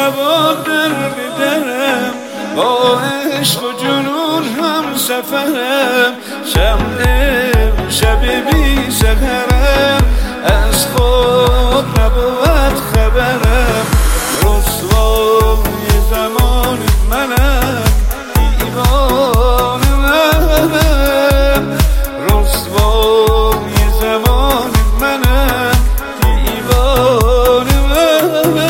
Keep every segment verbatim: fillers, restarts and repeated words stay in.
سوار در بدرم، با عشق و جنون هم سفرم. شمع شب بی سحرم، از خود نبود خبرم. رسوای زمان منم، دیوانه منم. رسوای زمان منم، دیوانه منم.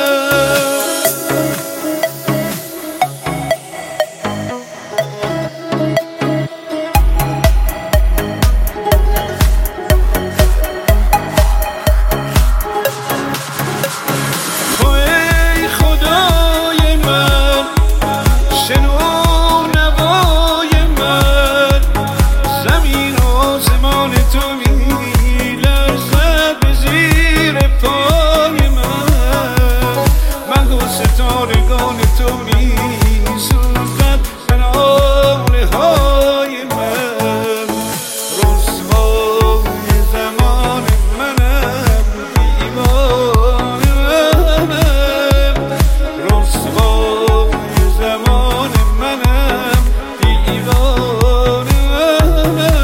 ستارگان تو می سوزد کناره های من. رسوای زمان منم، دیوانه منم. رسوای زمان منم، دیوانه منم.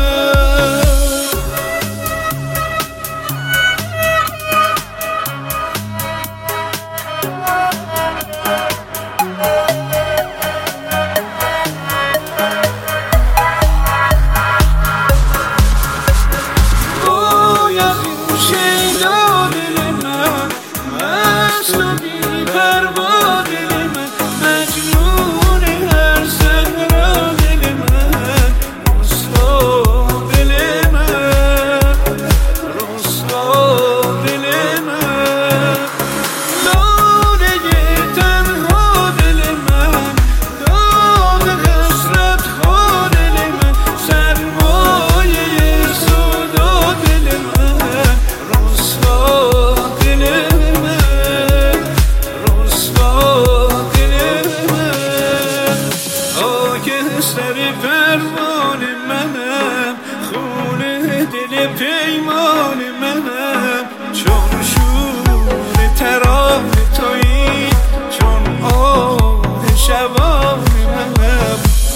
سر پروان منم، خونه دل پیمان منم. چون شور ترانه تویی، چون آه شبان منم.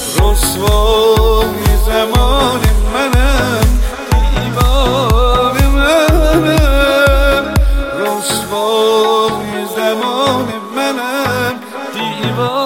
رسوای زمان منم، دیوانه منم. رسوای زمان منم، دیوانه